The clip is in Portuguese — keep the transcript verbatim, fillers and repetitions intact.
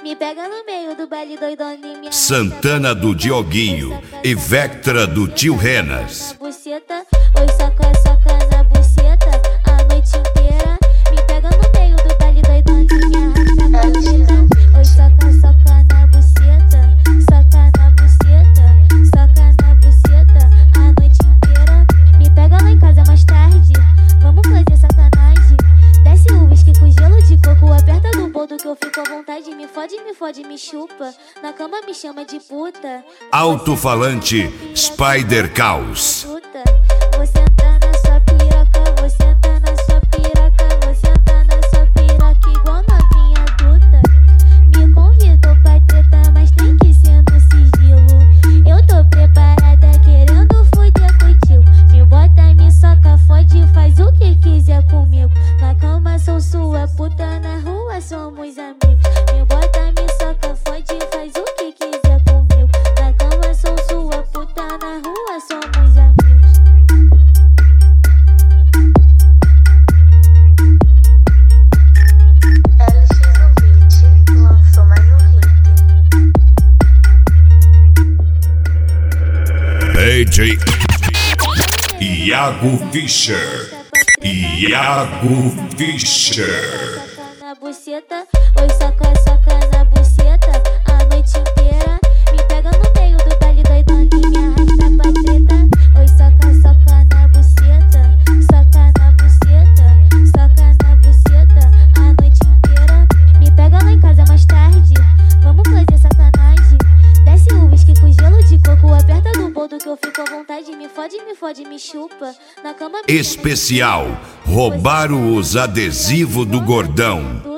Me pega no meio do baile doidão e me Santana do Dioguinho e Vectra do Tio Renas. Buceta, oi, soca, soca na buceta a noite inteira. Me pega no meio do baile doidão e me arrasta pra buceta. Oi, soca, soca na buceta, soca na buceta, soca na buceta a noite inteira. Me pega lá em casa mais tarde, vamos fazer sacanagem. Desce o whisky com gelo de coco, aperta do boldo que eu fico à vontade. Me fode, me fode, me chupa, na cama me chama de puta. Alto-falante Spider Caos. Vou sentar na sua piroca, vou sentar na sua piroca, vou sentar na sua piroca igual novinha adulta. Me convidou pra treta, mas tem que ser no sigilo. Eu tô preparada, querendo fuder contigo. Me bota, me soca, fode, faz o que quiser comigo. Na cama sou sua puta, na rua somos amigos. Me bota, me soca, fode, faz o que quiser comigo. Na cama sou sua puta, na rua somos amigos. D J Iago Fischer. Iago Fischer. Na buceta, oi, soca, soca na buceta a noite inteira. Me pega no meio do baile doidão e me arrasta pra treta. Oi, soca, soca na buceta, soca na buceta, soca na buceta a noite inteira. Me pega lá em casa mais tarde, vamos fazer sacanagem. Desce o whisky com gelo de coco, aperta do boldo que eu fico à vontade. Me fode, me fode, me chupa, na cama me Especial, roubaram os adesivos do gordão.